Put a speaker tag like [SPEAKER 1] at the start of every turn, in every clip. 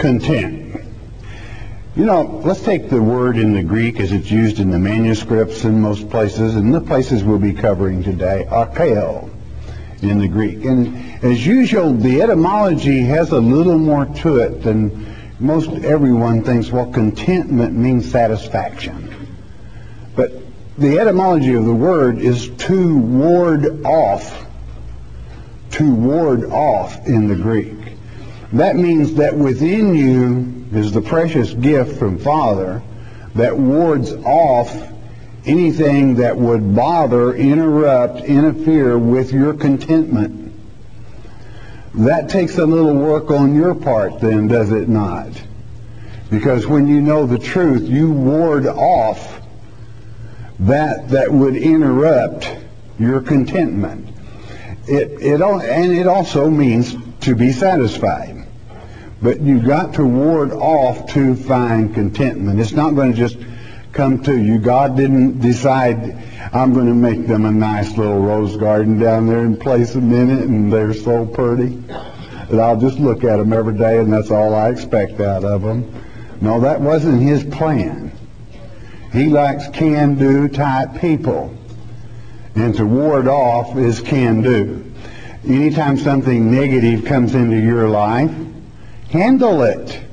[SPEAKER 1] content. You know, let's take the word in the Greek as it's used in the manuscripts in most places, and the places we'll be covering today, archeo in the Greek. And as usual, the etymology has a little more to it than most everyone thinks. Well, contentment means satisfaction. But the etymology of the word is to ward off. To ward off in the Greek. That means that within you is the precious gift from Father that wards off anything that would bother, interrupt, interfere with your contentment. That takes a little work on your part then, does it not? Because when you know the truth, you ward off that would interrupt your contentment. It also means to be satisfied. But you've got to ward off to find contentment. It's not going to just come to you. God didn't decide, I'm going to make them a nice little rose garden down there and place them in it, and they're so pretty that I'll just look at them every day and that's all I expect out of them. No, that wasn't his plan. He likes can-do type people. And to ward off is can-do. Anytime something negative comes into your life, handle it.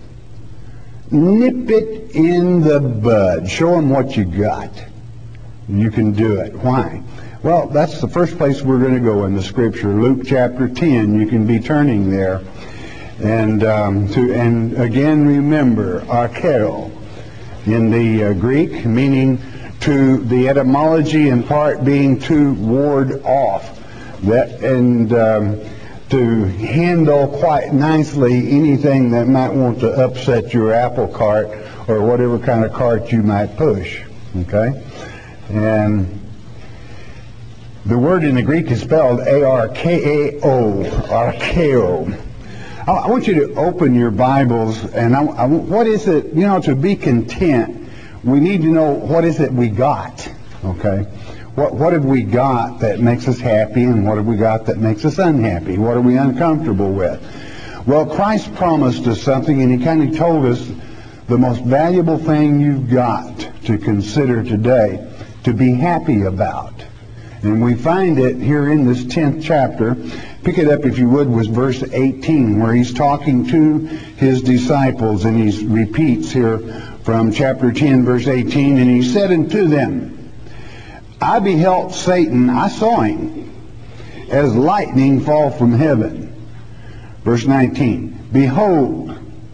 [SPEAKER 1] Nip it in the bud. Show them what you got. You can do it. Why? Well, that's the first place we're going to go in the Scripture. Luke chapter 10. You can be turning there. And again, remember, archeo in the Greek, meaning to the etymology in part being to ward off. That and to handle quite nicely anything that might want to upset your apple cart or whatever kind of cart you might push. Okay? And the word in the Greek is spelled A-R-K-A-O, archeo. I want you to open your Bibles, and what is it, to be content, we need to know what is it we got, okay? What have we got that makes us happy, and what have we got that makes us unhappy? What are we uncomfortable with? Well, Christ promised us something, and he kind of told us the most valuable thing you've got to consider today to be happy about. And we find it here in this 10th chapter. Pick it up, if you would, with verse 18, where he's talking to his disciples, and he repeats here from chapter 10, verse 18, and he said unto them, I beheld Satan, I saw him, as lightning fall from heaven. Verse 19, behold,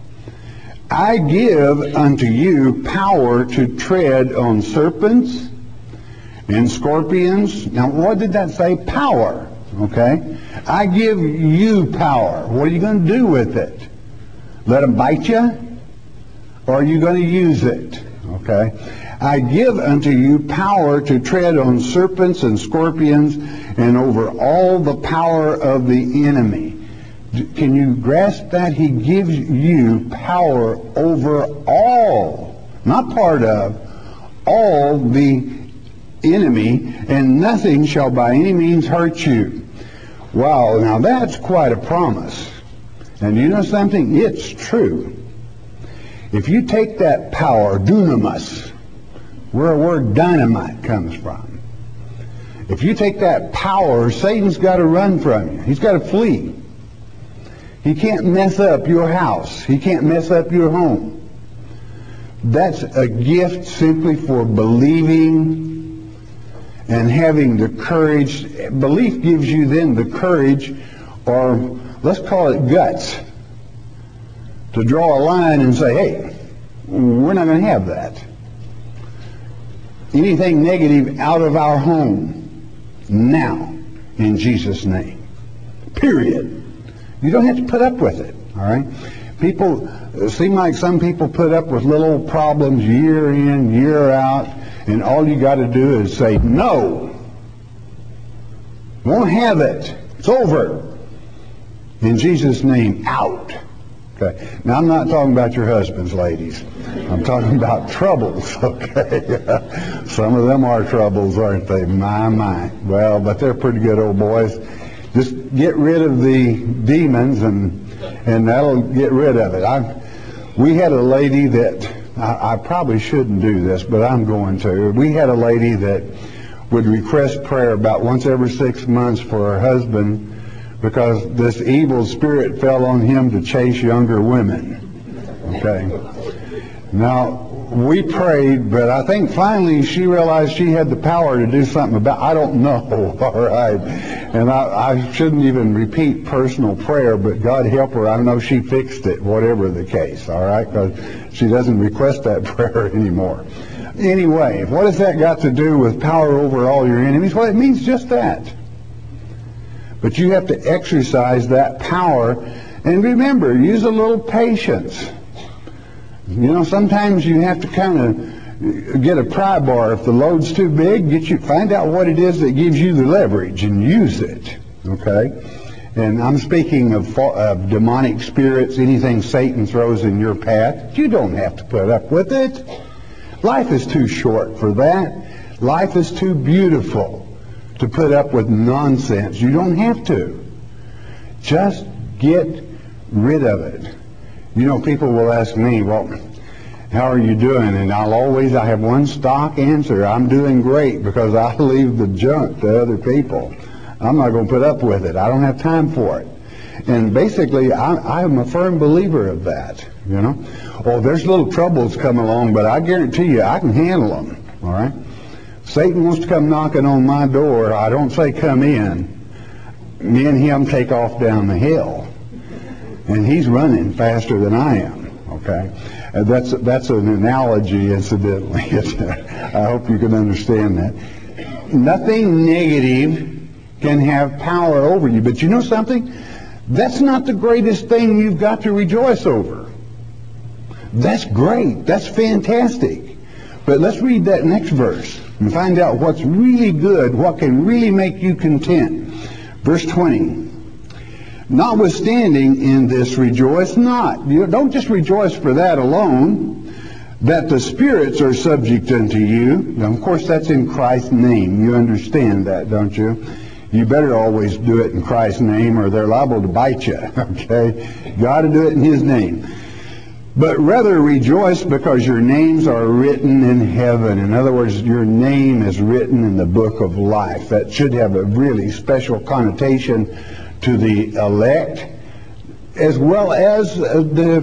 [SPEAKER 1] I give unto you power to tread on serpents and scorpions. Now, what did that say? Power. Okay? I give you power. What are you going to do with it? Let them bite you? Or are you going to use it? Okay? I give unto you power to tread on serpents and scorpions and over all the power of the enemy. Can you grasp that? He gives you power over all, not part of, all the enemy, and nothing shall by any means hurt you. Wow, now that's quite a promise. And you know something? It's true. If you take that power, dunamis, where the word dynamite comes from, if you take that power, Satan's got to run from you. He's got to flee. He can't mess up your house. He can't mess up your home. That's a gift simply for believing and having the courage. Belief gives you then the courage, or let's call it guts, to draw a line and say, hey, we're not going to have that. Anything negative out of our home now, in Jesus' name. Period. You don't have to put up with it, all right? People, it seem like some people put up with little problems year in, year out, and all you got to do is say, no. Won't have it. It's over. In Jesus' name, out. Okay. Now, I'm not talking about your husbands, ladies. I'm talking about troubles, okay? Some of them are troubles, aren't they? My. Well, but they're pretty good old boys. Just get rid of the demons, and that'll get rid of it. We had a lady that, I probably shouldn't do this, but I'm going to. We had a lady that would request prayer about once every 6 months for her husband because this evil spirit fell on him to chase younger women. Okay. Now, we prayed, but I think finally she realized she had the power to do something about it. I don't know, all right. And I shouldn't even repeat personal prayer, but God help her. I know she fixed it, whatever the case, all right, because she doesn't request that prayer anymore. Anyway, what has that got to do with power over all your enemies? Well, it means just that. But you have to exercise that power. And remember, use a little patience. You know, sometimes you have to kind of get a pry bar. If the load's too big, find out what it is that gives you the leverage and use it. Okay? And I'm speaking of demonic spirits, anything Satan throws in your path. You don't have to put up with it. Life is too short for that. Life is too beautiful to put up with nonsense. You don't have to. Just get rid of it. You know, people will ask me, well, how are you doing? And I have one stock answer. I'm doing great because I leave the junk to other people. I'm not going to put up with it. I don't have time for it. And basically, I'm a firm believer of that, you know. Oh, there's little troubles come along, but I guarantee you I can handle them, all right? Satan wants to come knocking on my door. I don't say come in. Me and him take off down the hill. And he's running faster than I am, okay? That's an analogy, incidentally. I hope you can understand that. Nothing negative can have power over you. But you know something? That's not the greatest thing you've got to rejoice over. That's great. That's fantastic. But let's read that next verse and find out what's really good, what can really make you content. Verse 20. Notwithstanding in this rejoice not. You don't just rejoice for that alone, that the spirits are subject unto you. Now, of course, that's in Christ's name. You understand that, don't you? You better always do it in Christ's name or they're liable to bite you, okay? Got to do it in His name. But rather rejoice because your names are written in heaven. In other words, your name is written in the book of life. That should have a really special connotation to the elect, as well as the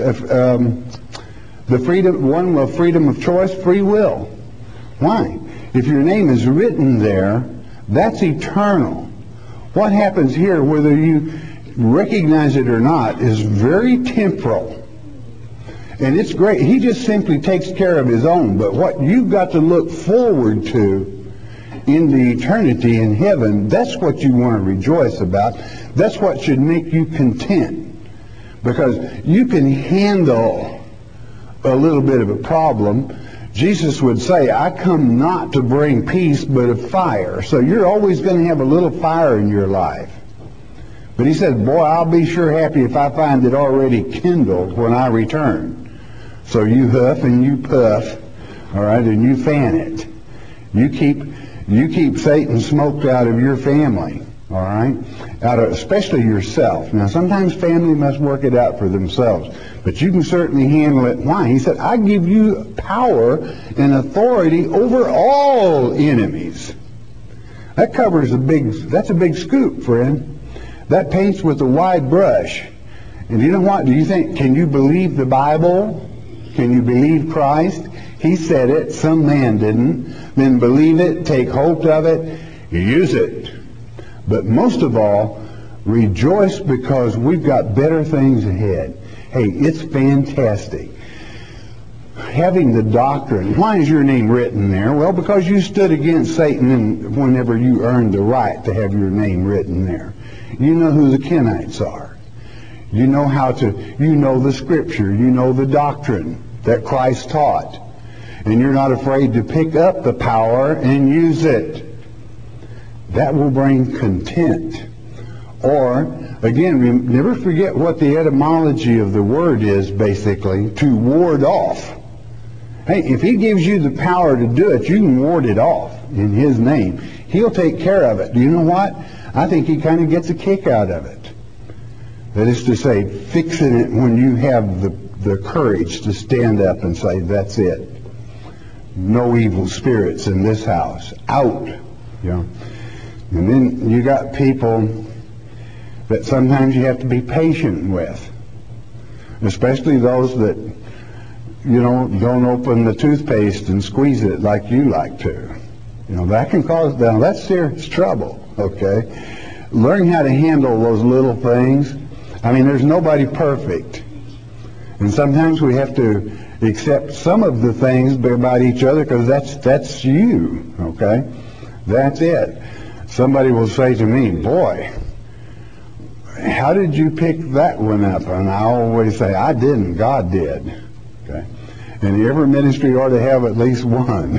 [SPEAKER 1] freedom of choice, free will. Why? If your name is written there, that's eternal. What happens here, whether you recognize it or not, is very temporal. And it's great. He just simply takes care of His own. But what you've got to look forward to in the eternity in heaven, that's what you want to rejoice about. That's what should make you content. Because you can handle a little bit of a problem. Jesus would say, I come not to bring peace, but a fire. So you're always going to have a little fire in your life. But He said, boy, I'll be sure happy if I find it already kindled when I return. So you huff and you puff, all right, and you fan it. You keep Satan smoked out of your family, all right, especially yourself. Now, sometimes family must work it out for themselves, but you can certainly handle it. Why? He said, I give you power and authority over all enemies. That covers that's a big scoop, friend. That paints with a wide brush. And you know what? Can you believe the Bible? Can you believe Christ? He said it, some man didn't. Then believe it, take hold of it, use it. But most of all, rejoice because we've got better things ahead. Hey, it's fantastic. Having the doctrine. Why is your name written there? Well, because you stood against Satan and whenever you earned the right to have your name written there. You know who the Kenites are. You know the Scripture. You know the doctrine that Christ taught. And you're not afraid to pick up the power and use it. That will bring content. Or, again, never forget what the etymology of the word is, basically, to ward off. Hey, if He gives you the power to do it, you can ward it off in His name. He'll take care of it. Do you know what? I think He kind of gets a kick out of it. That is to say, fixing it when you have the the courage to stand up and say, that's it. No evil spirits in this house. Out. You know. And then you got people that sometimes you have to be patient with. Especially those that, you know, don't open the toothpaste and squeeze it like you like to. You know, that can cause, now that's serious trouble, okay? Learn how to handle those little things. I mean, there's nobody perfect. And sometimes we have to accept some of the things about each other because that's you, okay? That's it. Somebody will say to me, boy, how did you pick that one up? And I always say, I didn't, God did. Okay? And every ministry ought to have at least one.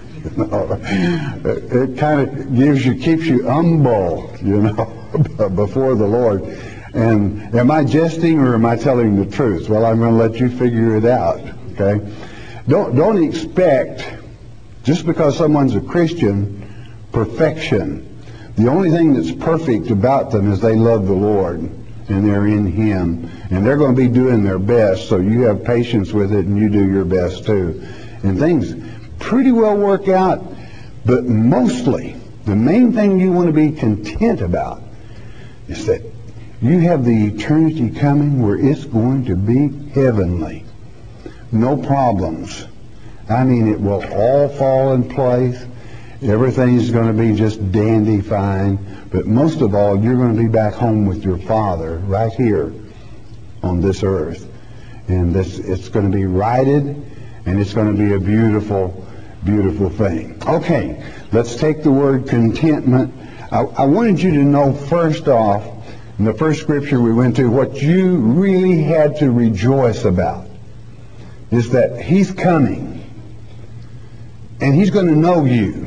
[SPEAKER 1] It kind of keeps you humble, you know, before the Lord. And am I jesting or am I telling the truth? Well, I'm going to let you figure it out. Okay? Don't expect, just because someone's a Christian, perfection. The only thing that's perfect about them is they love the Lord and they're in Him. And they're going to be doing their best, so you have patience with it and you do your best too. And things pretty well work out, but mostly, the main thing you want to be content about is that you have the eternity coming where it's going to be heavenly. No problems. I mean, it will all fall in place. Everything's going to be just dandy fine. But most of all, you're going to be back home with your Father right here on this earth. And it's going to be righted, and it's going to be a beautiful, beautiful thing. Okay, let's take the word contentment. I wanted you to know first off, in the first scripture we went to, what you really had to rejoice about is that He's coming. And He's going to know you.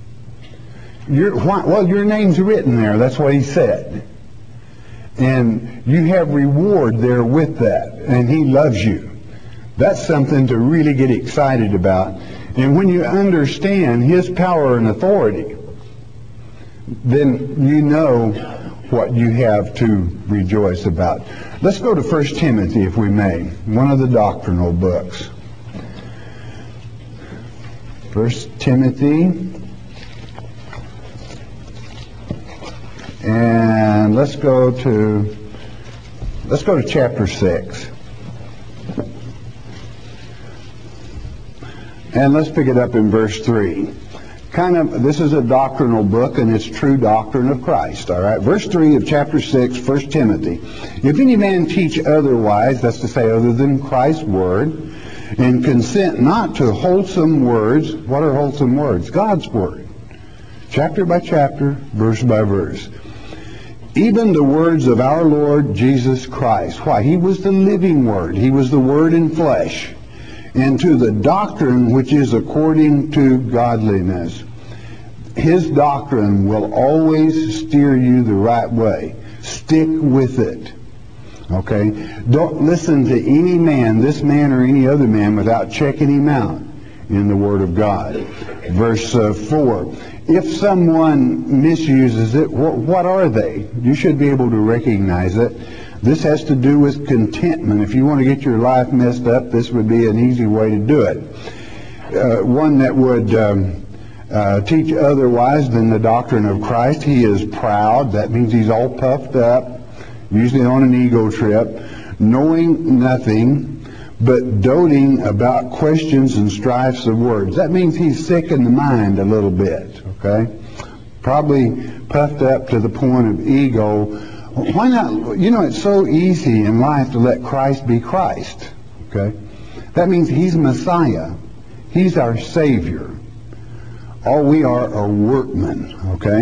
[SPEAKER 1] Your name's written there. That's what He said. And you have reward there with that. And He loves you. That's something to really get excited about. And when you understand His power and authority, then you know what you have to rejoice about. Let's go to 1 Timothy, if we may, one of the doctrinal books. 1 Timothy. And let's go to chapter 6. And let's pick it up in verse 3. This is a doctrinal book, and it's true doctrine of Christ, all right? Verse 3 of chapter 6, 1 Timothy. If any man teach otherwise, that's to say other than Christ's word, and consent not to wholesome words. What are wholesome words? God's word. Chapter by chapter, verse by verse. Even the words of our Lord Jesus Christ. Why? He was the living Word. He was the Word in flesh. And to the doctrine which is according to godliness. His doctrine will always steer you the right way. Stick with it. Okay? Don't listen to any man, this man or any other man, without checking him out in the Word of God. Verse 4. If someone misuses it, what are they? You should be able to recognize it. This has to do with contentment. If you want to get your life messed up, this would be an easy way to do it. One that would teach otherwise than the doctrine of Christ, he is proud. That means he's all puffed up, usually on an ego trip, knowing nothing, but doting about questions and strifes of words. That means he's sick in the mind a little bit, okay? Probably puffed up to the point of ego. Why not? You know, it's so easy in life to let Christ be Christ, okay? That means He's Messiah. He's our Savior. All we are workmen, okay?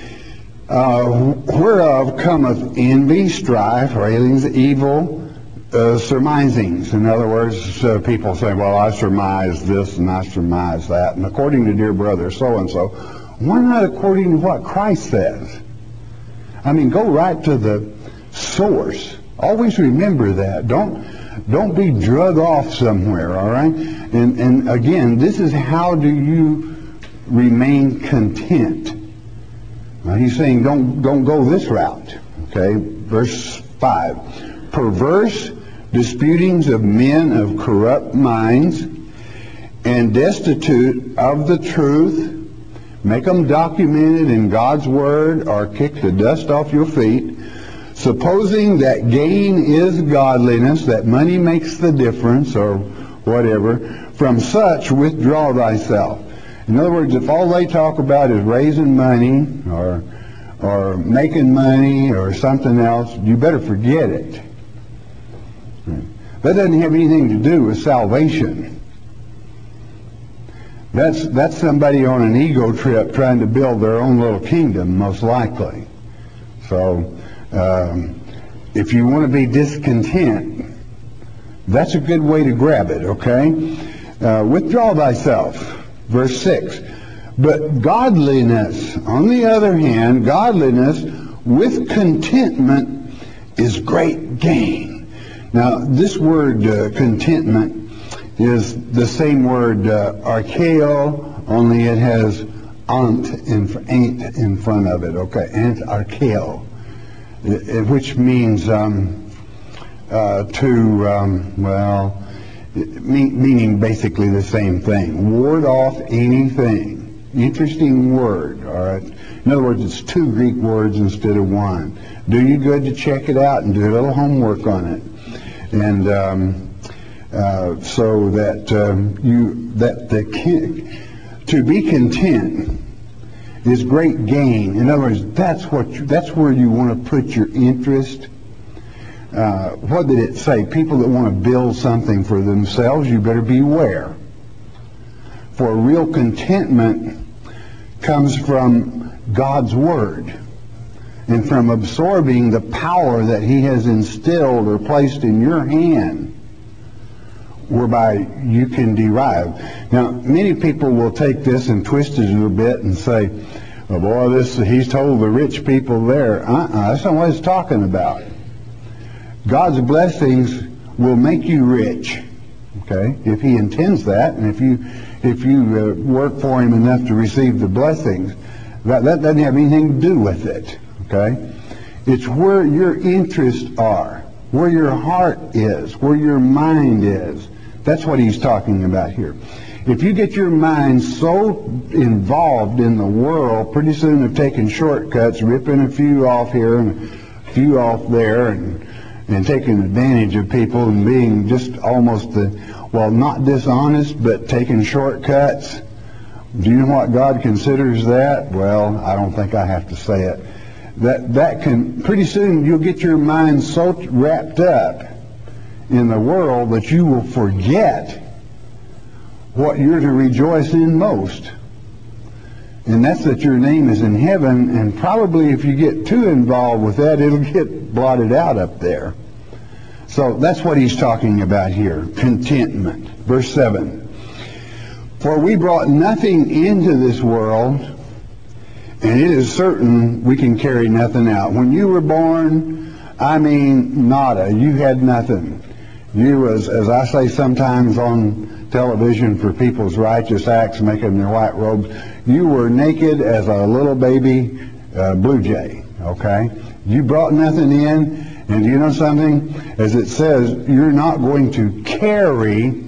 [SPEAKER 1] Whereof cometh envy, strife, railings, evil, surmisings. In other words, people say, well, I surmise this and I surmise that. And according to dear brother so-and-so, why not according to what Christ says? I mean, go right to the source. Always remember that. Don't be drug off somewhere, all right? And again, this is how do you remain content. Now, he's saying don't go this route. Okay, verse 5. Perverse, disputings of men of corrupt minds, and destitute of the truth. Make them documented in God's Word, or kick the dust off your feet. Supposing that gain is godliness, that money makes the difference, or whatever, from such withdraw thyself. In other words, if all they talk about is raising money, or making money, or something else, you better forget it. That doesn't have anything to do with salvation. That's somebody on an ego trip trying to build their own little kingdom, most likely. So, if you want to be discontent, that's a good way to grab it, okay? Withdraw thyself. Verse 6. But godliness, on the other hand, godliness with contentment is great gain. Now, this word contentment is the same word archeo, only it has ain't in front of it, okay? Ant archeo, which means meaning basically the same thing. Ward off anything. Interesting word, all right? In other words, it's two Greek words instead of one. Do you good to check it out and do a little homework on it. And so that to be content is great gain. In other words, that's where you want to put your interest. What did it say? People that want to build something for themselves, you better beware. For real contentment comes from God's Word and from absorbing the power that He has instilled or placed in your hand, whereby you can derive. Now, many people will take this and twist it a little bit and say, "Oh boy, he's told the rich people there." That's not what it's talking about. God's blessings will make you rich, okay? If He intends that, and if you work for Him enough to receive the blessings, that doesn't have anything to do with it, okay? It's where your interests are, where your heart is, where your mind is. That's what he's talking about here. If you get your mind so involved in the world, pretty soon they're taking shortcuts, ripping a few off here and a few off there, and taking advantage of people and being just almost not dishonest, but taking shortcuts. Do you know what God considers that? Well, I don't think I have to say it. That can, pretty soon you'll get your mind so wrapped up in the world that you will forget what you're to rejoice in most. And that's that your name is in heaven, and probably if you get too involved with that, it'll get blotted out up there. So that's what he's talking about here, contentment. Verse 7. For we brought nothing into this world, and it is certain we can carry nothing out. When you were born, nada. You had nothing. You, as I say sometimes on television for people's righteous acts, making their white robes, you were naked as a little baby blue jay, okay? You brought nothing in, and you know something? As it says, you're not going to carry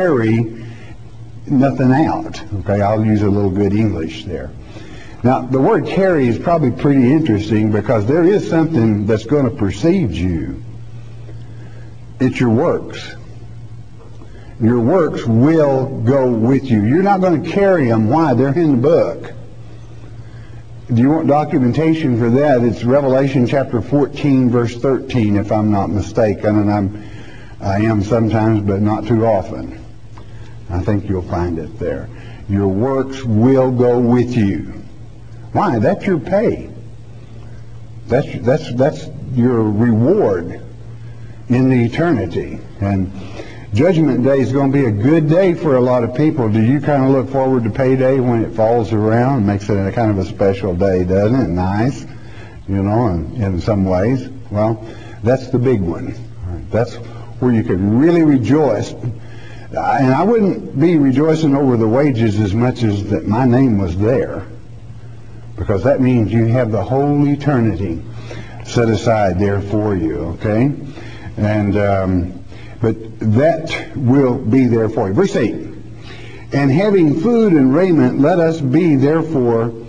[SPEAKER 1] nothing out, okay? I'll use a little good English there. Now, the word carry is probably pretty interesting because there is something that's going to precede you. It's your works. Your works will go with you. You're not going to carry them. Why? They're in the book. Do you want documentation for that? It's Revelation chapter 14, verse 13, if I'm not mistaken. And I am sometimes, but not too often. I think you'll find it there. Your works will go with you. Why? That's your pay. That's your reward in the eternity. And Judgment Day is going to be a good day for a lot of people. Do you kind of look forward to payday when it falls around? Makes it a kind of a special day, doesn't it? Nice, in some ways. Well, that's the big one. That's where you can really rejoice. And I wouldn't be rejoicing over the wages as much as that my name was there, because that means you have the whole eternity set aside there for you, okay? And But that will be there for you. Verse 8. And having food and raiment, let us be therewith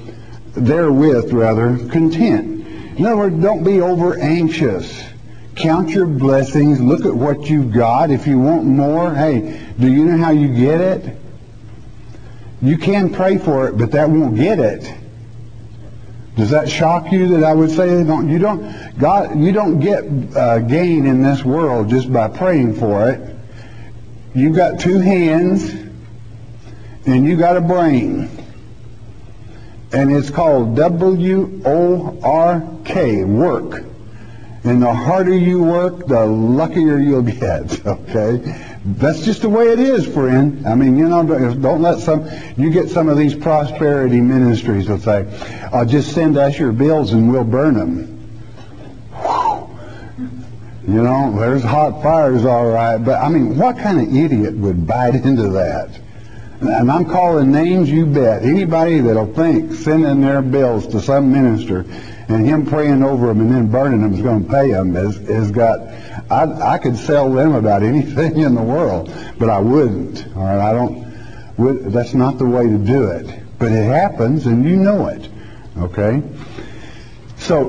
[SPEAKER 1] content. In other words, don't be over anxious. Count your blessings. Look at what you've got. If you want more, hey, do you know how you get it? You can pray for it, but that won't get it. Does that shock you that I would say you don't get gain in this world just by praying for it? You've got two hands and you got a brain. And it's called W-O-R-K, work. And the harder you work, the luckier you'll get, okay? That's just the way it is, friend. I mean, don't let you get some of these prosperity ministries that say, just send us your bills and we'll burn them. Whew. There's hot fires, all right. But, I mean, what kind of idiot would bite into that? And I'm calling names, you bet. Anybody that'll think sending their bills to some minister and him praying over them and then burning them is going to pay them has got... I could sell them about anything in the world, but I wouldn't. All right, that's not the way to do it. But it happens, and you know it. Okay? So,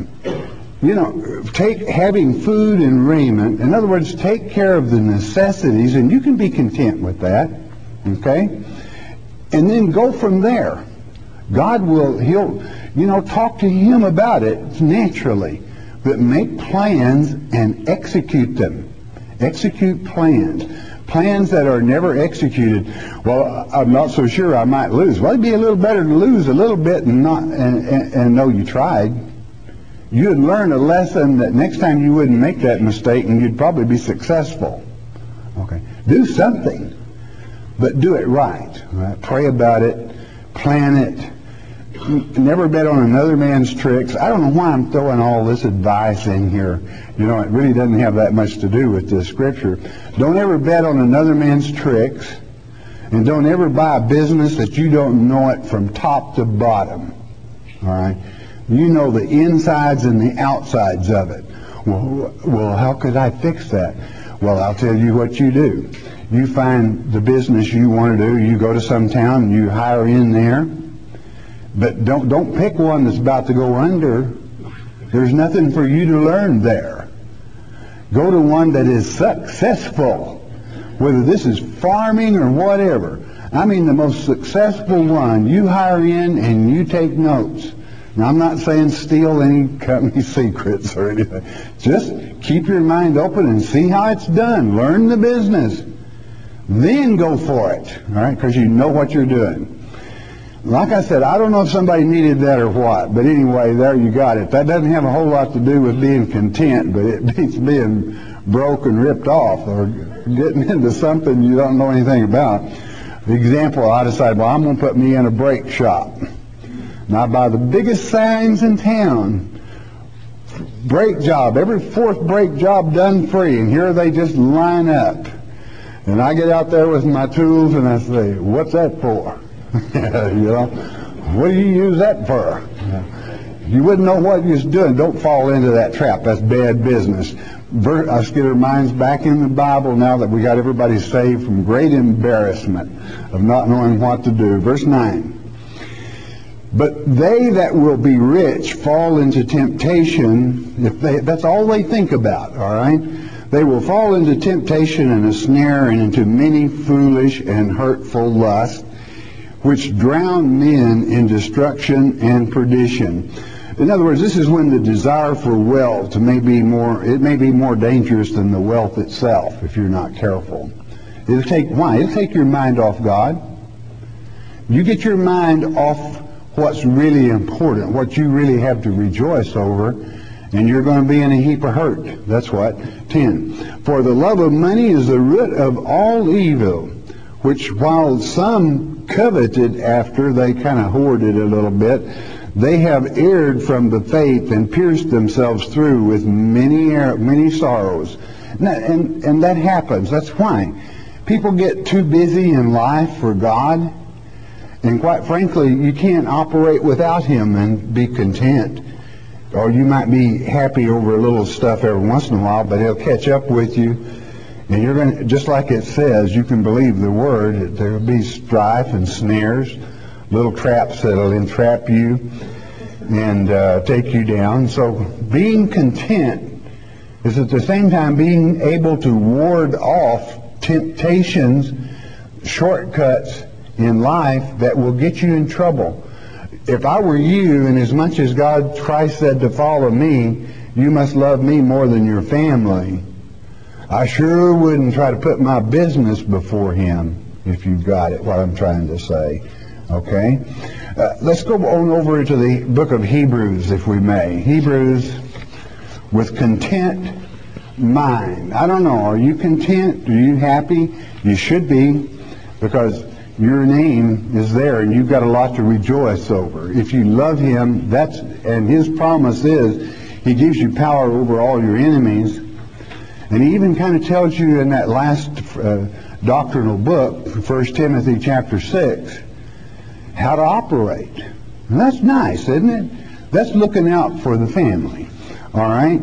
[SPEAKER 1] take having food and raiment. In other words, take care of the necessities, and you can be content with that. Okay? And then go from there. God he'll talk to him about it naturally. But make plans and execute them. Execute plans. Plans that are never executed. Well, I'm not so sure I might lose. Well, it'd be a little better to lose a little bit and know you tried. You'd learn a lesson that next time you wouldn't make that mistake and you'd probably be successful. Okay. Do something. But do it right. Right? Pray about it. Plan it. Never bet on another man's tricks. I don't know why I'm throwing all this advice in here. It really doesn't have that much to do with this scripture. Don't ever bet on another man's tricks. And don't ever buy a business that you don't know it from top to bottom. All right? You know the insides and the outsides of it. Well, how could I fix that? Well, I'll tell you what you do. You find the business you want to do. You go to some town and you hire in there. But don't pick one that's about to go under. There's nothing for you to learn there. Go to one that is successful, whether this is farming or whatever. I mean the most successful one. You hire in and you take notes. Now, I'm not saying steal any company secrets or anything. Just keep your mind open and see how it's done. Learn the business. Then go for it, all right, because you know what you're doing. Like I said, I don't know if somebody needed that or what, but anyway, there you got it. That doesn't have a whole lot to do with being content, but it beats being broke and ripped off or getting into something you don't know anything about. For example, I decided, well, I'm going to put me in a brake shop. Now, I buy the biggest signs in town. Brake job, every fourth brake job done free, and here they just line up. And I get out there with my tools and I say, what's that for? What do you use that for? You wouldn't know what you're doing. Don't fall into that trap. That's bad business. Let's get our minds back in the Bible now that we got everybody saved from great embarrassment of not knowing what to do. Verse 9. But they that will be rich fall into temptation. That's all they think about, all right? They will fall into temptation and a snare and into many foolish and hurtful lusts, which drown men in destruction and perdition. In other words, this is when the desire for wealth may be more dangerous than the wealth itself if you're not careful. It'll take your mind off God. You get your mind off what's really important, what you really have to rejoice over, and you're going to be in a heap of hurt. That's what. 10. For the love of money is the root of all evil, which while some coveted after, they kind of hoarded a little bit, they have erred from the faith and pierced themselves through with many sorrows. And that happens. That's why. People get too busy in life for God. And quite frankly, you can't operate without Him and be content. Or you might be happy over a little stuff every once in a while, but He'll catch up with you. And you're going to, just like it says, you can believe the word, there will be strife and snares, little traps that will entrap you and take you down. So being content is at the same time being able to ward off temptations, shortcuts in life that will get you in trouble. If I were you, and as much as Christ said to follow me, you must love me more than your family, I sure wouldn't try to put my business before him, if you've got it, what I'm trying to say. Okay? Let's go on over to the book of Hebrews, if we may. Hebrews, with content mind. I don't know, are you content? Are you happy? You should be, because your name is there and you've got a lot to rejoice over. If you love him, and his promise is he gives you power over all your enemies. And he even kind of tells you in that last doctrinal book, 1 Timothy chapter 6, how to operate. And that's nice, isn't it? That's looking out for the family. All right.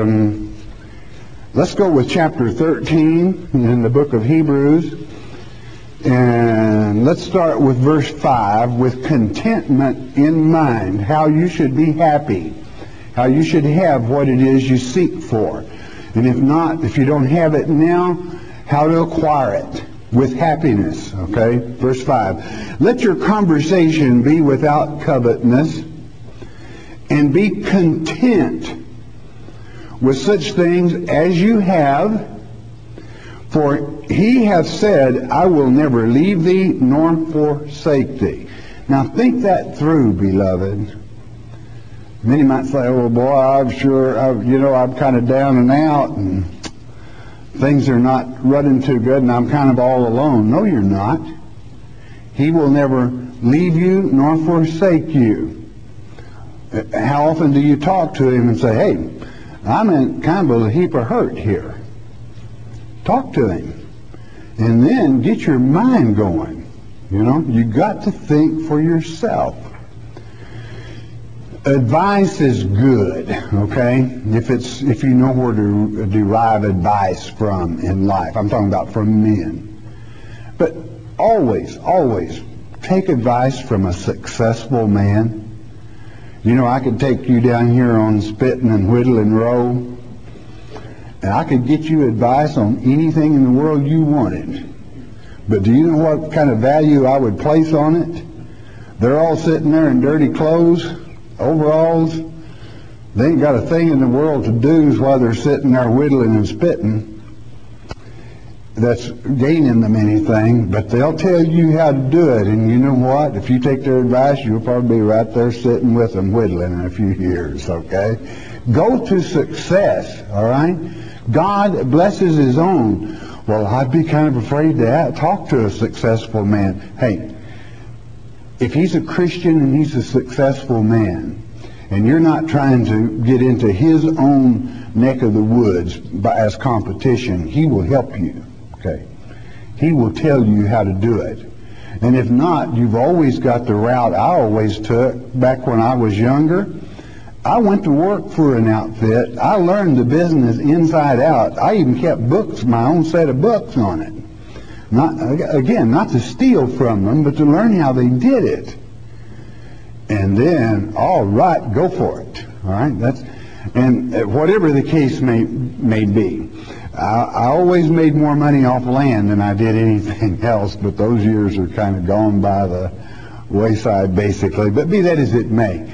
[SPEAKER 1] Let's go with chapter 13 in the book of Hebrews. And let's start with verse 5, with contentment in mind, how you should be happy, how you should have what it is you seek for. And if not, if you don't have it now, how to acquire it with happiness. Okay? Verse 5. Let your conversation be without covetousness, and be content with such things as you have. For he hath said, I will never leave thee nor forsake thee. Now think that through, beloved. Many might say, oh boy, I'm kind of down and out, and things are not running too good, and I'm kind of all alone. No, you're not. He will never leave you nor forsake you. How often do you talk to him and say, hey, I'm in kind of a heap of hurt here? Talk to him. And then get your mind going. You got to think for yourself. Advice is good, okay? If you know where to derive advice from in life. I'm talking about from men. But always take advice from a successful man. I could take you down here on Spitting and Whittling Row, and I could get you advice on anything in the world you wanted. But do you know what kind of value I would place on it? They're all sitting there in dirty clothes, overalls. They ain't got a thing in the world to do while they're sitting there whittling and spitting that's gaining them anything, but they'll tell you how to do it. And you know what? If you take their advice, you'll probably be right there sitting with them whittling in a few years, okay? Go to success, all right? God blesses his own. Well, I'd be kind of afraid to talk to a successful man. Hey, if he's a Christian and he's a successful man, and you're not trying to get into his own neck of the woods as competition, he will help you. Okay. He will tell you how to do it. And if not, you've always got the route I always took back when I was younger. I went to work for an outfit. I learned the business inside out. I even kept books, my own set of books on it. Not to steal from them, but to learn how they did it. And then, all right, go for it. All right, and whatever the case may be. I always made more money off land than I did anything else, but those years are kind of gone by the wayside, basically. But be that as it may,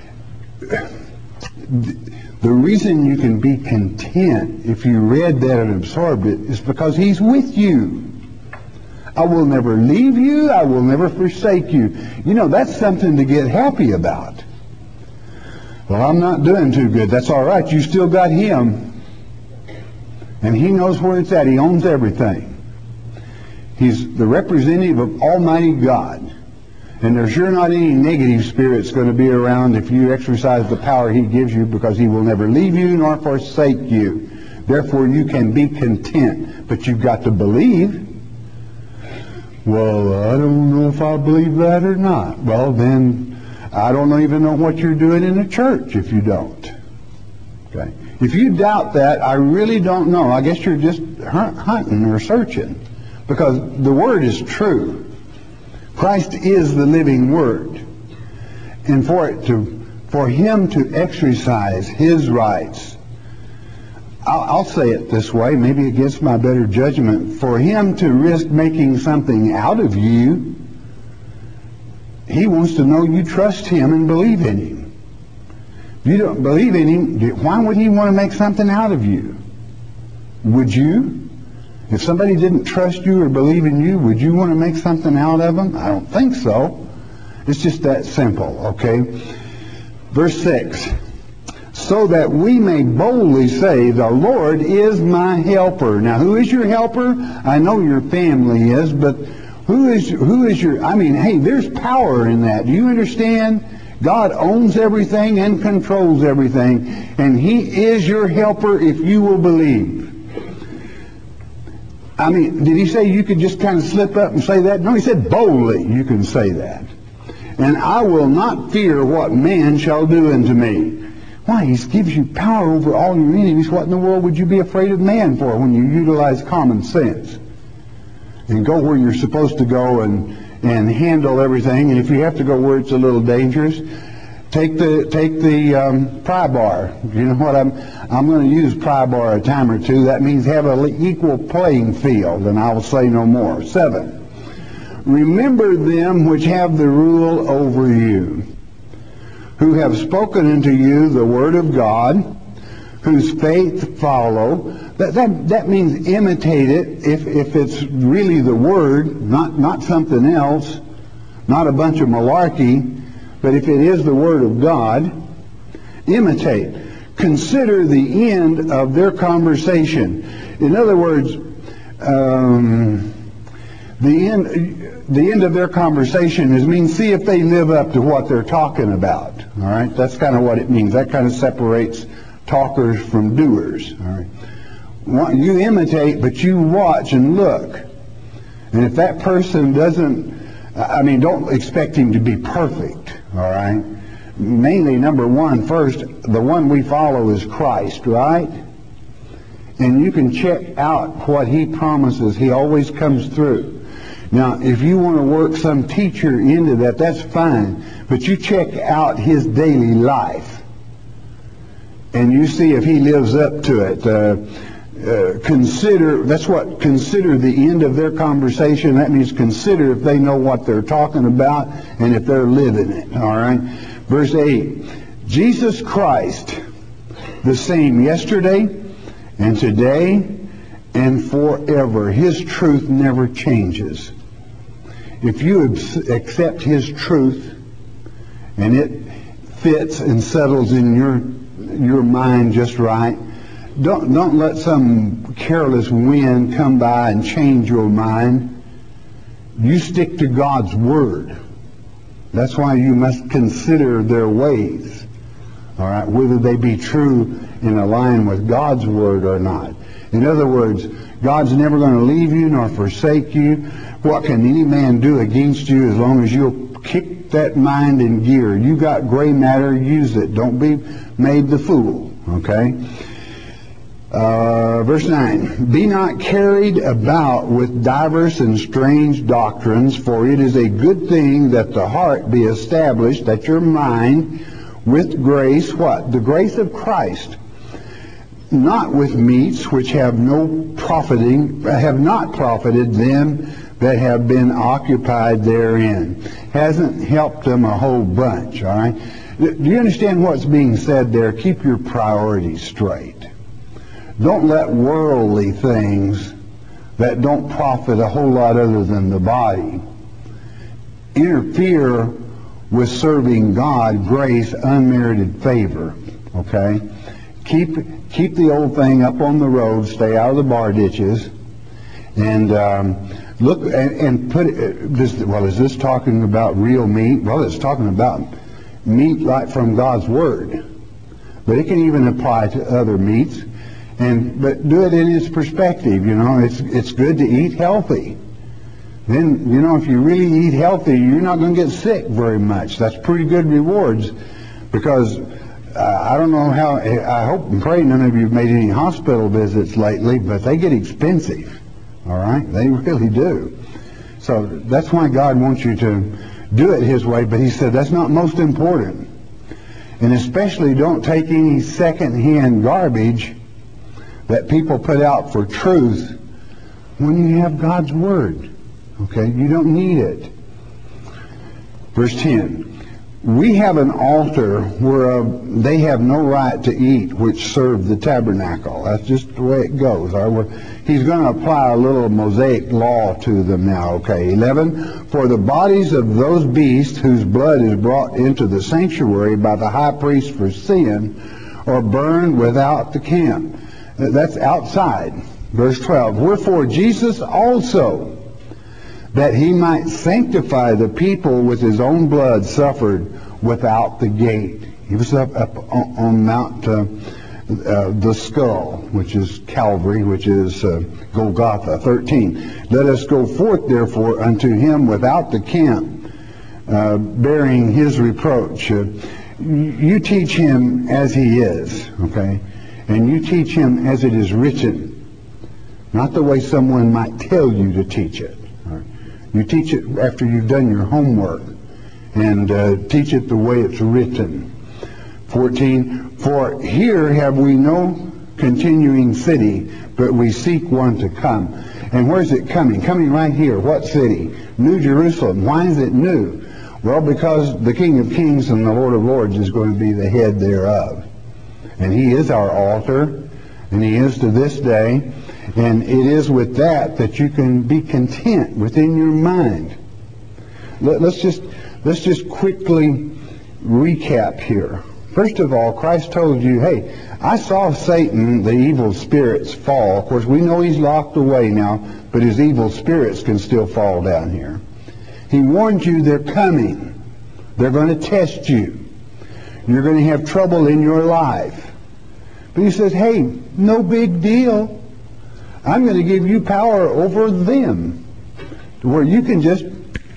[SPEAKER 1] the reason you can be content, if you read that and absorbed it, is because he's with you. I will never leave you. I will never forsake you. That's something to get happy about. Well, I'm not doing too good. That's all right. You still got him. And he knows where it's at. He owns everything. He's the representative of Almighty God. And there's sure not any negative spirits going to be around if you exercise the power he gives you, because he will never leave you nor forsake you. Therefore, you can be content. But you've got to believe. Well, I don't know if I believe that or not. Well, then, I don't even know what you're doing in a church if you don't. Okay. If you doubt that, I really don't know. I guess you're just hunting or searching, because the Word is true. Christ is the living Word. And for Him to exercise His rights, I'll say it this way, maybe against my better judgment, for Him to risk making something out of you, He wants to know you trust Him and believe in Him. If you don't believe in Him, why would He want to make something out of you? Would you? If somebody didn't trust you or believe in you, would you want to make something out of them? I don't think so. It's just that simple, okay? Verse 6. So that we may boldly say, the Lord is my helper. Now, who is your helper? I know your family is, but who is your, hey, there's power in that. Do you understand? God owns everything and controls everything, and He is your helper if you will believe. Did He say you could just kind of slip up and say that? No, He said boldly you can say that. And I will not fear what man shall do unto me. Why? He gives you power over all your enemies. What in the world would you be afraid of man for when you utilize common sense? And go where you're supposed to go and handle everything. And if you have to go where it's a little dangerous, take the pry bar. You know what? I'm going to use pry bar a time or two. That means have an equal playing field, and I will say no more. 7. Remember them which have the rule over you, who have spoken unto you the word of God, whose faith follow. That means imitate it if it's really the Word, not something else, not a bunch of malarkey, but if it is the Word of God, imitate. Consider the end of their conversation. In other words, the end of their conversation means see if they live up to what they're talking about. All right, that's kind of what it means. That kind of separates talkers from doers. All right. You imitate, but you watch and look. And if that person don't expect him to be perfect, all right? Mainly, number one, first, the one we follow is Christ, right? And you can check out what He promises. He always comes through. Now, if you want to work some teacher into that, that's fine. But you check out His daily life. And you see if He lives up to it. Consider the end of their conversation. That means consider if they know what they're talking about and if they're living it. All right. Verse 8. Jesus Christ, the same yesterday and today and forever. His truth never changes. If you accept His truth and it fits and settles in your mind just right, don't let some careless wind come by and change your mind. You stick to God's Word. That's why you must consider their ways. All right, whether they be true and align with God's Word or not. In other words, God's never going to leave you nor forsake you. What can any man do against you as long as you'll kick that mind in gear? You got gray matter, use it. Don't be made the fool. Okay? Verse 9, be not carried about with diverse and strange doctrines, for it is a good thing that the heart be established, that your mind with grace, what? The grace of Christ, not with meats which have not profited them that have been occupied therein. Hasn't helped them a whole bunch, all right? Do you understand what's being said there? Keep your priorities straight. Don't let worldly things that don't profit a whole lot other than the body interfere with serving God, grace, unmerited favor. Okay? Keep the old thing up on the road. Stay out of the bar ditches. And look and put it. Well, is this talking about real meat? Well, it's talking about meat like from God's Word. But it can even apply to other meats. But do it in its perspective. You know, it's good to eat healthy. Then, you know, if you really eat healthy, you're not going to get sick very much. That's pretty good rewards, because I don't know how, I hope and pray none of you have made any hospital visits lately, but they get expensive. All right? They really do. So that's why God wants you to do it His way, but He said that's not most important. And especially don't take any second-hand garbage that people put out for truth when you have God's Word. Okay? You don't need it. Verse 10. We have an altar where they have no right to eat, which serve the tabernacle. That's just the way it goes. He's going to apply a little Mosaic law to them now. Okay, 11. For the bodies of those beasts whose blood is brought into the sanctuary by the high priest for sin are burned without the camp. That's outside. Verse 12. Wherefore Jesus also, that He might sanctify the people with His own blood, suffered without the gate. He was up on Mount the Skull, which is Calvary, which is Golgotha. 13. Let us go forth, therefore, unto Him without the camp, bearing His reproach. You teach Him as He is, okay? And you teach Him as it is written, not the way someone might tell you to teach it. You teach it after you've done your homework, and teach it the way it's written. 14, for here have we no continuing city, but we seek one to come. And where's it coming? Coming right here. What city? New Jerusalem. Why is it new? Well, because the King of Kings and the Lord of Lords is going to be the head thereof. And He is our altar, and He is to this day. And it is with that you can be content within your mind. Let's just quickly recap here. First of all, Christ told you, hey, I saw Satan, the evil spirits, fall. Of course, we know he's locked away now, but his evil spirits can still fall down here. He warned you they're coming. They're going to test you. You're going to have trouble in your life. But He says, hey, no big deal. I'm going to give you power over them, to where you can just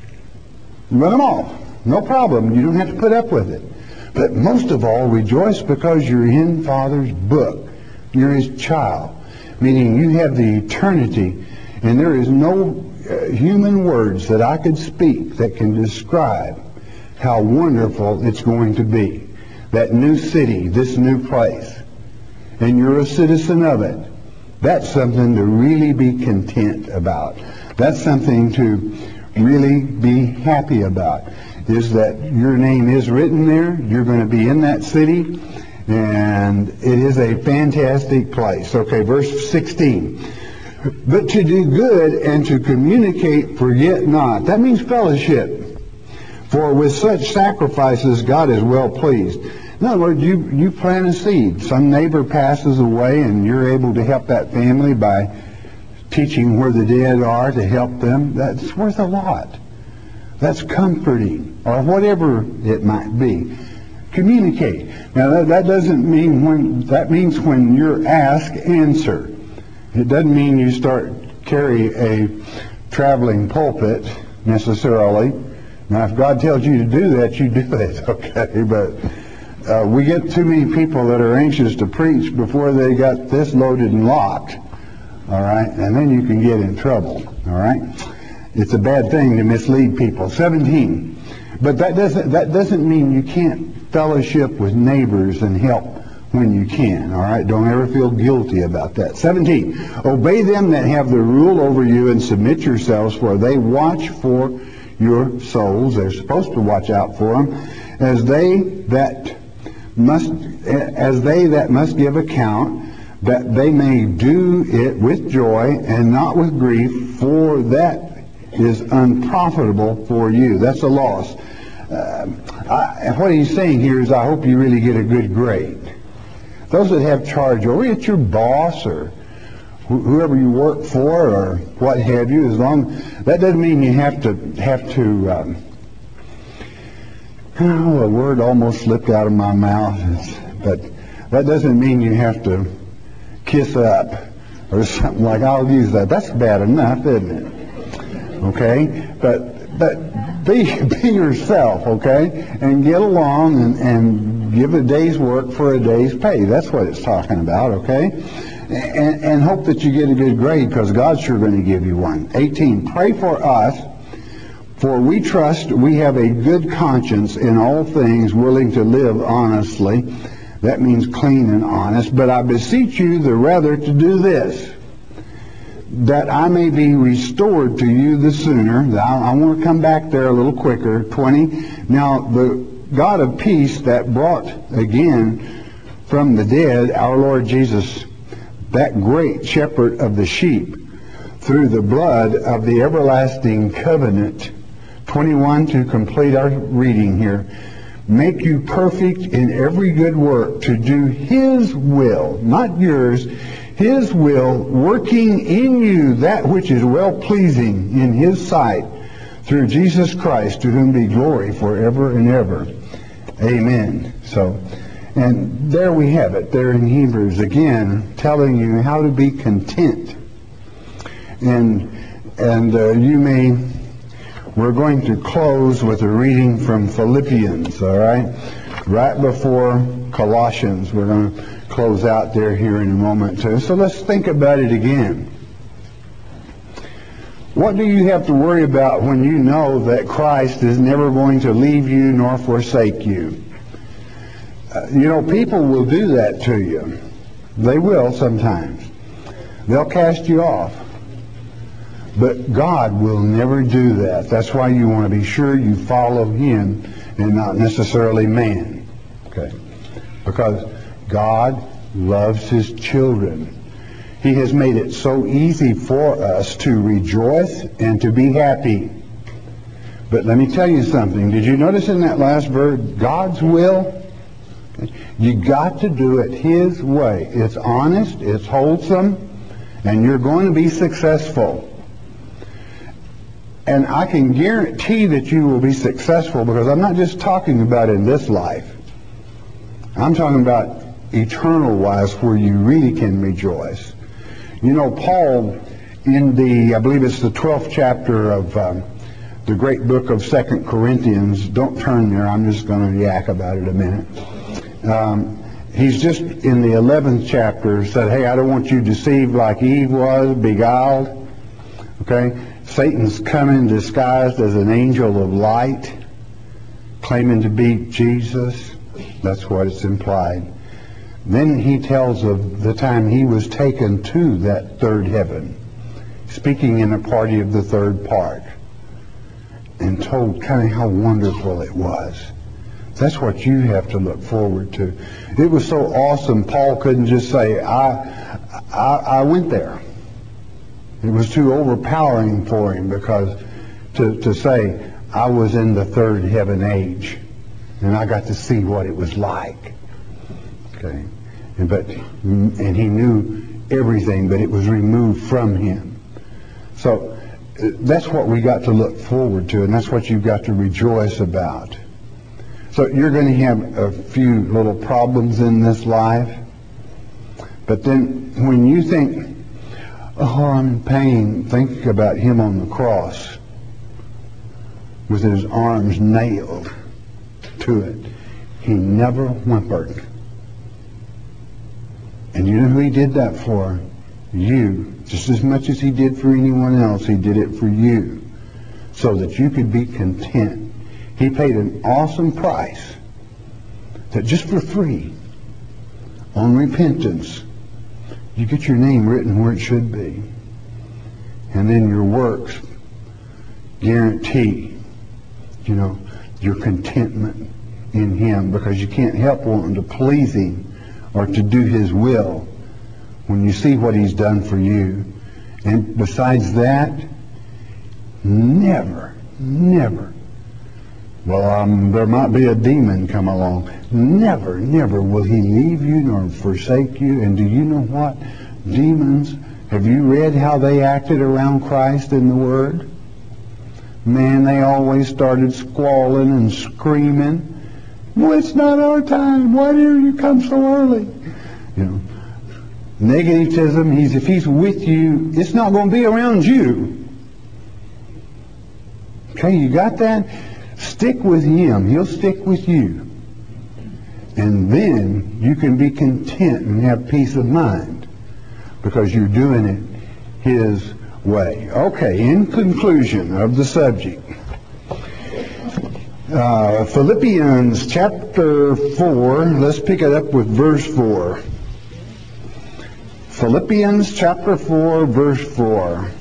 [SPEAKER 1] run them off. No problem. You don't have to put up with it. But most of all, rejoice because you're in Father's book. You're His child, meaning you have the eternity, and there is no human words that I could speak that can describe how wonderful it's going to be. That new city, this new place, and you're a citizen of it. That's something to really be content about. That's something to really be happy about, is that your name is written there. You're going to be in that city, and it is a fantastic place. Okay, verse 16. But to do good and to communicate, forget not. That means fellowship. For with such sacrifices God is well pleased. In other words, you plant a seed. Some neighbor passes away, and you're able to help that family by teaching where the dead are to help them. That's worth a lot. That's comforting, or whatever it might be. Communicate. Now that doesn't mean that means when you're asked, answer. It doesn't mean you carry a traveling pulpit necessarily. Now, if God tells you to do that, you do it, okay? But we get too many people that are anxious to preach before they got this loaded and locked, all right? And then you can get in trouble, all right? It's a bad thing to mislead people. 17. But that doesn't mean you can't fellowship with neighbors and help when you can, all right? Don't ever feel guilty about that. 17. Obey them that have the rule over you and submit yourselves, for they watch for your souls. They're supposed to watch out for them, as they that must give account, that they may do it with joy and not with grief, for that is unprofitable for you. That's a loss. What he's saying here is, I hope you really get a good grade. Those that have charge over you, it's your boss or whoever you work for or what have you, that doesn't mean you have to a word almost slipped out of my mouth, but that doesn't mean you have to kiss up or something like, I'll use that. That's bad enough, isn't it? Okay? But But be yourself, okay? And get along and give a day's work for a day's pay. That's what it's talking about, okay? And hope that you get a good grade, because God's sure going to give you one. 18, pray for us, for we trust we have a good conscience in all things, willing to live honestly. That means clean and honest. But I beseech you the rather to do this, that I may be restored to you the sooner. I want to come back there a little quicker. 20. Now the God of peace that brought again from the dead our Lord Jesus, that great shepherd of the sheep, through the blood of the everlasting covenant. 21, to complete our reading here. Make you perfect in every good work, to do His will, not yours, His will, working in you that which is well-pleasing in His sight, through Jesus Christ, to whom be glory forever and ever. Amen. So, and there we have it, there in Hebrews, again, telling you how to be content. And we're going to close with a reading from Philippians, all right? Right before Colossians. We're going to close out there here in a moment too. So let's think about it again. What do you have to worry about when you know that Christ is never going to leave you nor forsake you? People will do that to you. They will sometimes. They'll cast you off. But God will never do that. That's why you want to be sure you follow Him and not necessarily man. Okay? Because God loves His children. He has made it so easy for us to rejoice and to be happy. But let me tell you something. Did you notice in that last verse, God's will? You got to do it His way. It's honest, it's wholesome, and you're going to be successful. And I can guarantee that you will be successful, because I'm not just talking about in this life. I'm talking about eternal wise, where you really can rejoice. Paul, in I believe it's the 12th chapter of the great book of 2 Corinthians. Don't turn there. I'm just going to yak about it a minute. He's just in the 11th chapter said, hey, I don't want you deceived like Eve was, beguiled. Okay? Satan's coming disguised as an angel of light, claiming to be Jesus. That's what it's implied. Then he tells of the time he was taken to that third heaven, speaking in a party of the third part, and told kind of how wonderful it was. That's what you have to look forward to. It was so awesome, Paul couldn't just say, I went there. It was too overpowering for him, because to say, I was in the third heaven age, and I got to see what it was like. Okay, and he knew everything, but it was removed from him. So that's what we got to look forward to, and that's what you've got to rejoice about. So you're going to have a few little problems in this life, but then when you think, oh, I'm in pain, think about Him on the cross with His arms nailed to it. He never whimpered. And you know who He did that for? You. Just as much as He did for anyone else, He did it for you, so that you could be content. He paid an awesome price that just for free, on repentance, you get your name written where it should be. And then your works guarantee, your contentment in Him, because you can't help wanting to please Him or to do His will when you see what He's done for you. And besides that, never, there might be a demon come along. Never will he leave you nor forsake you. And do you know what? Demons, have you read how they acted around Christ in the Word? Man, they always started squalling and screaming. Well, it's not our time. Why do you come so early? Negativism, if He's with you, it's not going to be around you. Okay, you got that? Stick with Him. He'll stick with you. And then you can be content and have peace of mind because you're doing it His way. Okay, in conclusion of the subject, Philippians chapter 4, let's pick it up with verse 4. Philippians chapter 4, verse 4.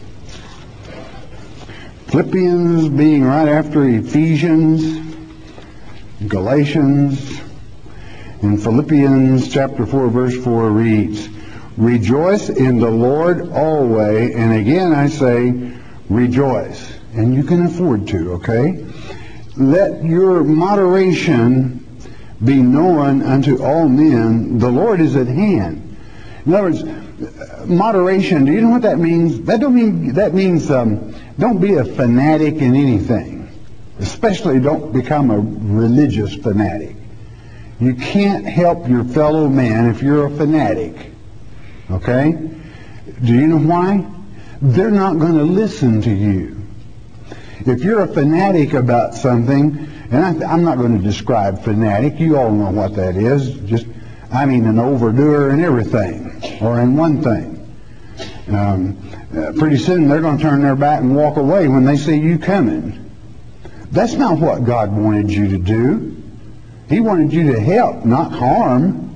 [SPEAKER 1] Philippians being right after Ephesians, Galatians, and Philippians chapter 4, verse 4 reads, "Rejoice in the Lord always," and again I say, rejoice. And you can afford to, okay? "Let your moderation be known unto all men. The Lord is at hand." In other words, moderation, do you know what that means? That means don't be a fanatic in anything. Especially don't become a religious fanatic. You can't help your fellow man if you're a fanatic. Okay? Do you know why? They're not going to listen to you. If you're a fanatic about something, and I'm not going to describe fanatic, you all know what that is. I mean an overdoer in everything, or in one thing. Pretty soon they're going to turn their back and walk away when they see you coming. That's not what God wanted you to do. He wanted you to help, not harm.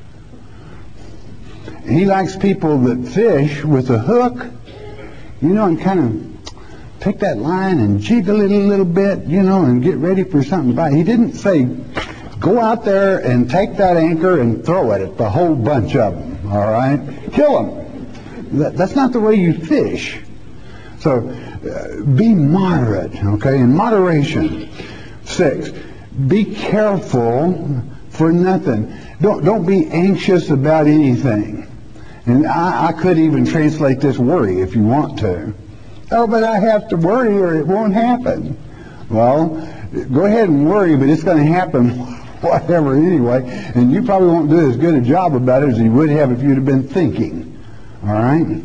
[SPEAKER 1] He likes people that fish with a hook, and kind of take that line and jiggle it a little bit, and get ready for something to bite. He didn't say, go out there and take that anchor and throw it at the whole bunch of them, all right? Kill them. That's not the way you fish. So be moderate, okay? In moderation. 6, be careful for nothing. Don't be anxious about anything. And I could even translate this worry if you want to. Oh, but I have to worry or it won't happen. Well, go ahead and worry, but it's going to happen whatever anyway. And you probably won't do as good a job about it as you would have if you'd have been thinking. All right?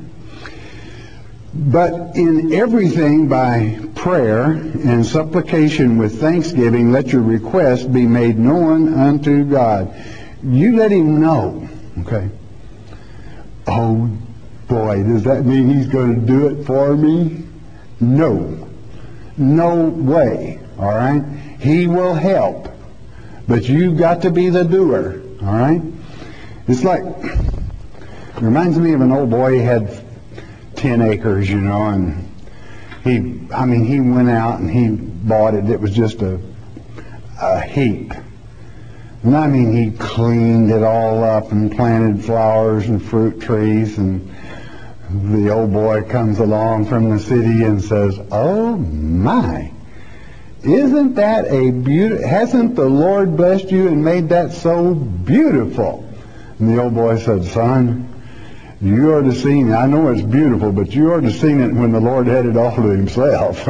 [SPEAKER 1] But in everything by prayer and supplication with thanksgiving, let your requests be made known unto God. You let Him know. Okay? Oh, boy, does that mean He's going to do it for me? No. No way. All right? He will help. But you've got to be the doer. All right? It's like, it reminds me of an old boy. He had 10 acres, and he went out and he bought it. It was just a heap. And he cleaned it all up and planted flowers and fruit trees. And the old boy comes along from the city and says, "Oh my, isn't that hasn't the Lord blessed you and made that so beautiful?" And the old boy said, "Son, you ought to have seen it. I know it's beautiful, but you ought to have seen it when the Lord had it all to Himself."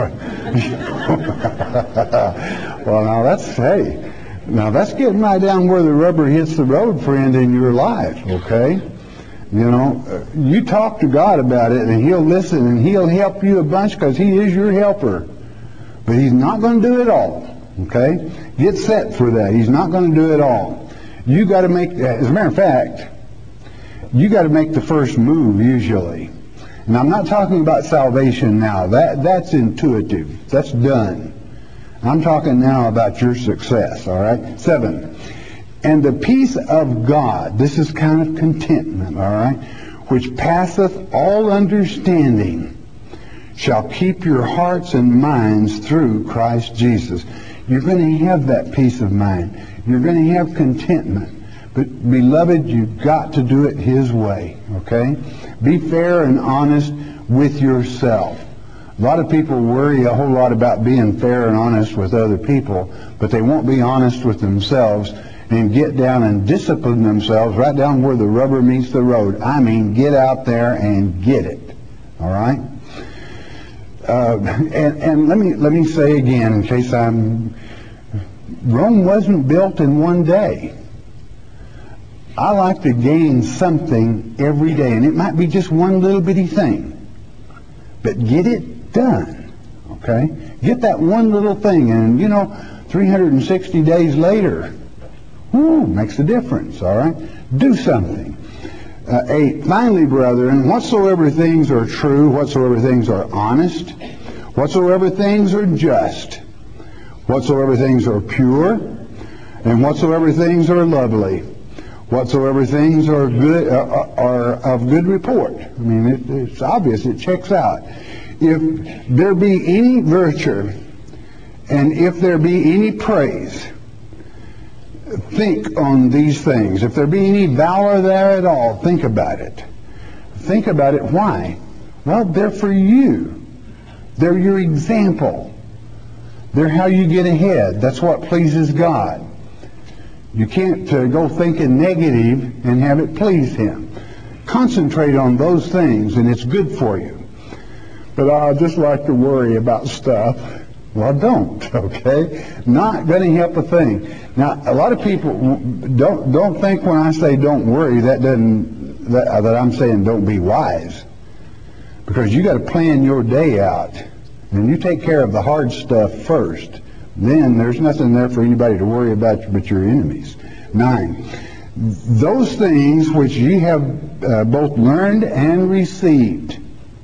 [SPEAKER 1] Well, now that's getting right down where the rubber hits the road, friend, in your life, okay? You talk to God about it, and He'll listen, and He'll help you a bunch because He is your helper. But He's not going to do it all, okay? Get set for that. He's not going to do it all. You got to make, as a matter of fact, you got to make the first move usually. And I'm not talking about salvation now. That's intuitive. That's done. I'm talking now about your success, all right? 7. And the peace of God, this is kind of contentment, all right, which passeth all understanding, shall keep your hearts and minds through Christ Jesus. You're going to have that peace of mind. You're going to have contentment. But, beloved, you've got to do it His way, okay? Be fair and honest with yourself. A lot of people worry a whole lot about being fair and honest with other people, but they won't be honest with themselves and get down and discipline themselves right down where the rubber meets the road. Get out there and get it, all right? And let me say again, in case Rome wasn't built in one day. I like to gain something every day, and it might be just one little bitty thing, but get it done, Okay? Get that one little thing, and 360 days later, makes a difference, all right? Do something. 8, finally, brethren, whatsoever things are true, whatsoever things are honest, whatsoever things are just, whatsoever things are pure, and whatsoever things are lovely, whatsoever things are good, are of good report. I mean, it's obvious, it checks out. If there be any virtue, and if there be any praise, think on these things. If there be any valor there at all, think about it. Think about it. Why? Well, they're for you. They're your example. They're how you get ahead. That's what pleases God. You can't go thinking negative and have it please Him. Concentrate on those things, and it's good for you. But I just like to worry about stuff. Well, don't, okay? Not going to help a thing. Now, a lot of people don't think when I say don't worry that I'm saying don't be wise. Because you got to plan your day out. And you take care of the hard stuff first. Then there's nothing there for anybody to worry about but your enemies. 9. Those things which ye have both learned and received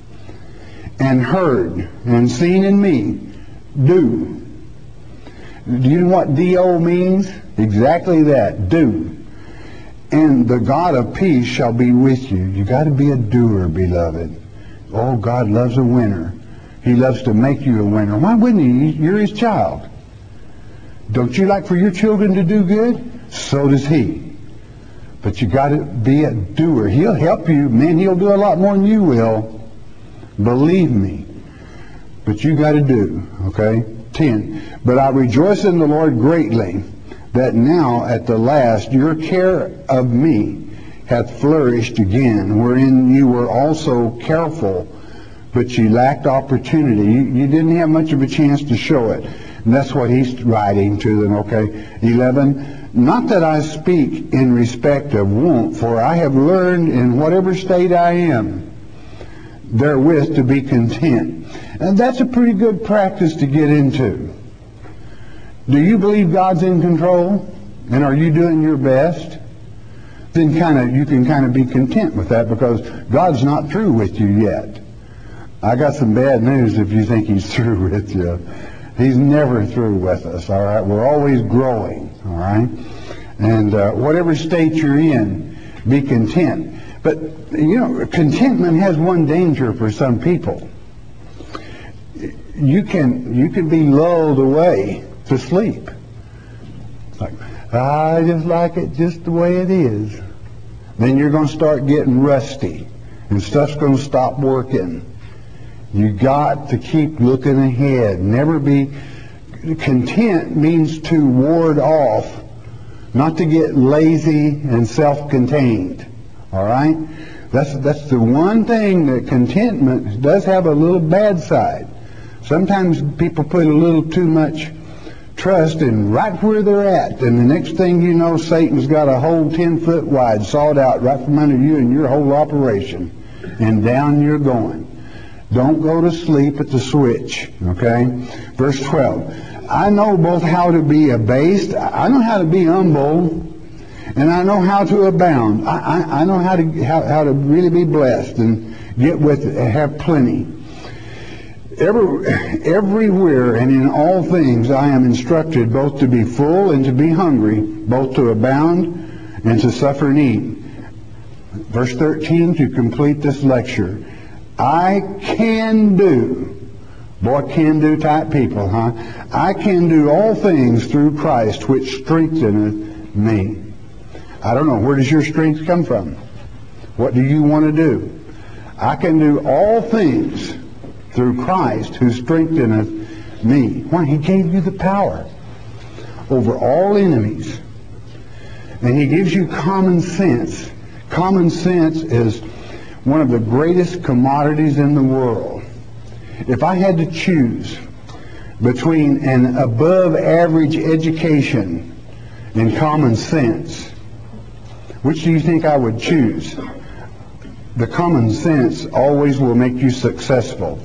[SPEAKER 1] and heard and seen in me, do. Do you know what D-O means? Exactly that. Do. And the God of peace shall be with you. You got to be a doer, beloved. Oh, God loves a winner. He loves to make you a winner. Why wouldn't He? You're His child. Don't you like for your children to do good? So does He. But you got to be a doer. He'll help you. Man, He'll do a lot more than you will. Believe me. But you got to do, okay? 10. But I rejoice in the Lord greatly, that now at the last your care of me hath flourished again, wherein you were also careful, but you lacked opportunity. You didn't have much of a chance to show it. And that's what he's writing to them, okay? 11. Not that I speak in respect of want, for I have learned in whatever state I am, therewith to be content. And that's a pretty good practice to get into. Do you believe God's in control? And are you doing your best? Then you can kind of be content with that, because God's not through with you yet. I got some bad news if you think He's through with you. He's never through with us, all right? We're always growing, all right? And whatever state you're in, be content. But, contentment has one danger for some people. You can be lulled away to sleep. Like, I just like it just the way it is. Then you're going to start getting rusty, and stuff's going to stop working. You got to keep looking ahead. Never be content means to ward off, not to get lazy and self-contained. All right? That's the one thing that contentment does have a little bad side. Sometimes people put a little too much trust in right where they're at, and the next thing you know, Satan's got a hole 10 foot wide sawed out right from under you and your whole operation, and down you're going. Don't go to sleep at the switch, okay? Verse 12. I know both how to be abased, I know how to be humble, and I know how to abound. I know how to really be blessed and have plenty. Everywhere and in all things I am instructed both to be full and to be hungry, both to abound and to suffer need. Verse 13 to complete this lecture. I can do, boy, can do type people, huh? I can do all things through Christ which strengtheneth me. I don't know, where does your strength come from? What do you want to do? I can do all things through Christ who strengtheneth me. Why? He gave you the power over all enemies. And He gives you common sense. Common sense is one of the greatest commodities in the world. If I had to choose between an above average education and common sense, which do you think I would choose? The common sense always will make you successful.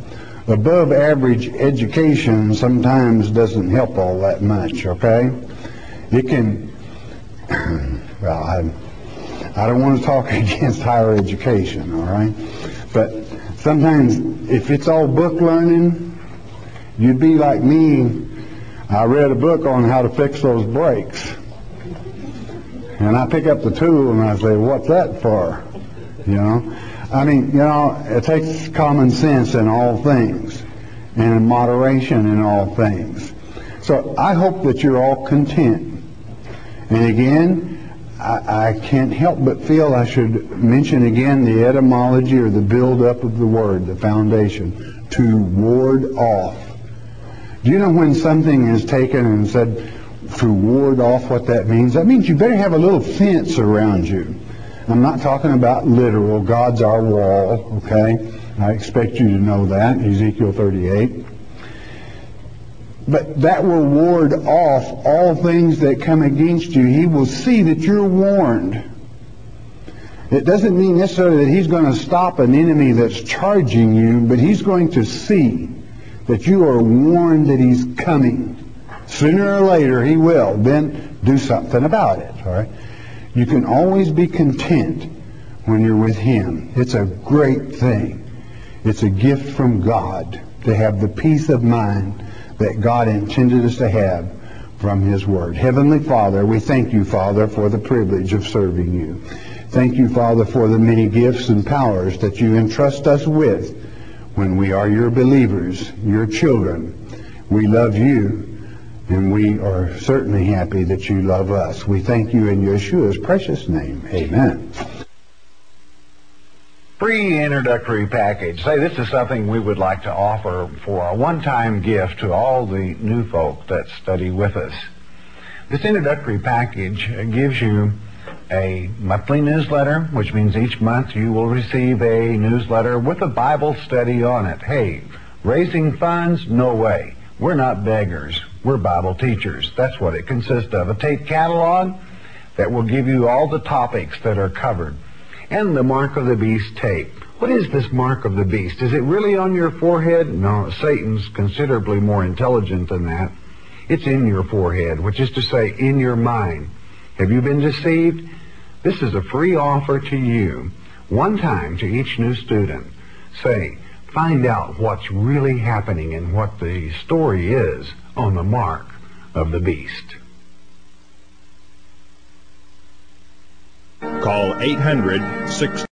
[SPEAKER 1] above average education sometimes doesn't help all that much, okay? It can, well, I don't want to talk against higher education, all right? But sometimes if it's all book learning, you'd be like me. I read a book on how to fix those brakes. And I pick up the tool and I say, what's that for? You know? I mean, you know, it takes common sense in all things and moderation in all things. So I hope that you're all content. And again, I can't help but feel I should mention again the etymology or the build-up of the word, the foundation, to ward off. Do you know when something is taken and said to ward off what that means? That means you better have a little fence around you. I'm not talking about literal. God's our wall, okay? I expect you to know that, Ezekiel 38. But that will ward off all things that come against you. He will see that you're warned. It doesn't mean necessarily that he's going to stop an enemy that's charging you, but he's going to see that you are warned that he's coming. Sooner or later he will. Then do something about it, all right? You can always be content when you're with him. It's a great thing. It's a gift from God to have the peace of mind that God intended us to have from his word. Heavenly Father, we thank you, Father, for the privilege of serving you. Thank you, Father, for the many gifts and powers that you entrust us with when we are your believers, your children. We love you, and we are certainly happy that you love us. We thank you in Yeshua's precious name. Amen.
[SPEAKER 2] Free introductory package. Say, this is something we would like to offer for a one-time gift to all the new folk that study with us. This introductory package gives you a monthly newsletter, which means each month you will receive a newsletter with a Bible study on it. Hey, raising funds? No way. We're not beggars. We're Bible teachers. That's what it consists of. A tape catalog that will give you all the topics that are covered. And the Mark of the Beast tape. What is this Mark of the Beast? Is it really on your forehead? No, Satan's considerably more intelligent than that. It's in your forehead, which is to say, in your mind. Have you been deceived? This is a free offer to you, one time to each new student. Say, find out what's really happening and what the story is on the Mark of the Beast.
[SPEAKER 3] Call 800-6